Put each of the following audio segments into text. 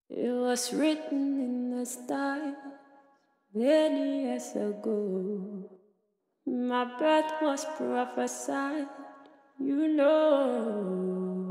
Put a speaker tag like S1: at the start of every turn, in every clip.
S1: It was written in the stars many years ago. My birth was prophesied, you know.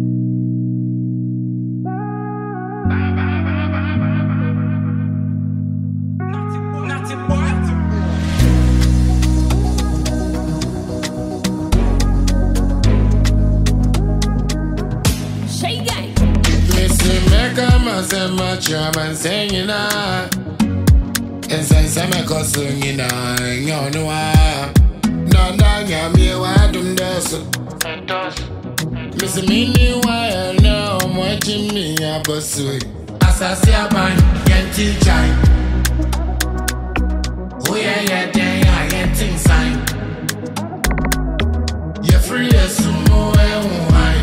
S2: Say my chairman singing na, and say me singing na, you know na na nyami wa dum dos. Miss me why no watching me abosu. Asasi aban yenti chai. Oh yeah day I yenting sign. You free as more wine.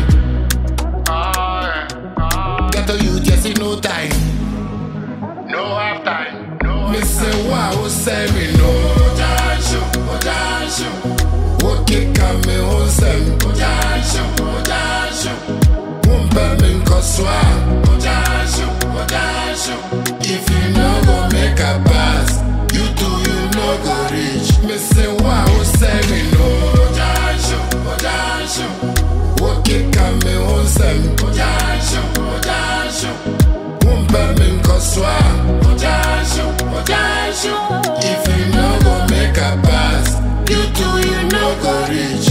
S2: You just no time, no half time, no. Me say wow, say me no. Odansho. Okay, come me home, say me. Odansho. Wumpa me nkoswa. Odansho. If you no go make a pass, you no go reach. Me say wow, say me no. Odansho. Okay, come me home, say me. Odansho. Wumpa me nkoswa. Odansho. If you no go make a pass, you no go reach.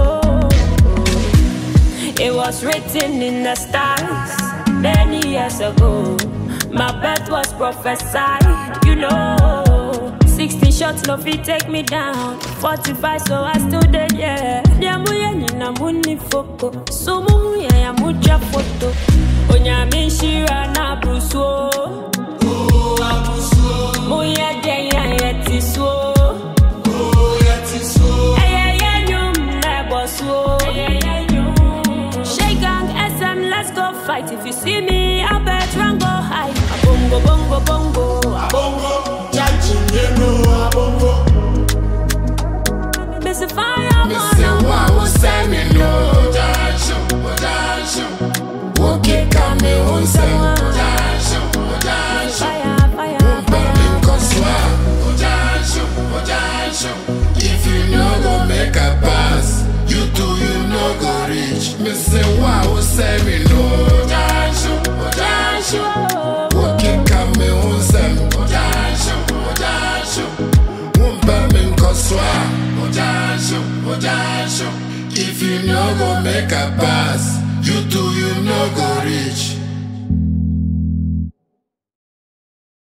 S1: It was written in the stars many years ago. My birth was prophesied, you know. 60 shots no fit take me down. 45 so I still dead, yeah. Diamuya nina muni foko. Sumu ya mucha photo. Onyami shira na bruso. Muya denya yetiswo. Let's go fight. If you see me, I bet run go high. A bongo.
S2: A bongo. Judging you know a bongo.
S1: Miss a fire,
S2: Miss a wow, say me no. Odansho. Okay, come me home, say Odansho.
S1: Fire.
S2: Wumpa me nkoswa. Odansho. If you no go make a pass, you no go reach. Me say wow, say me no. Odansho. Okay, come me home, say Odansho. Wumpa me nkoswa. Odansho. If you no go make a pass, you no go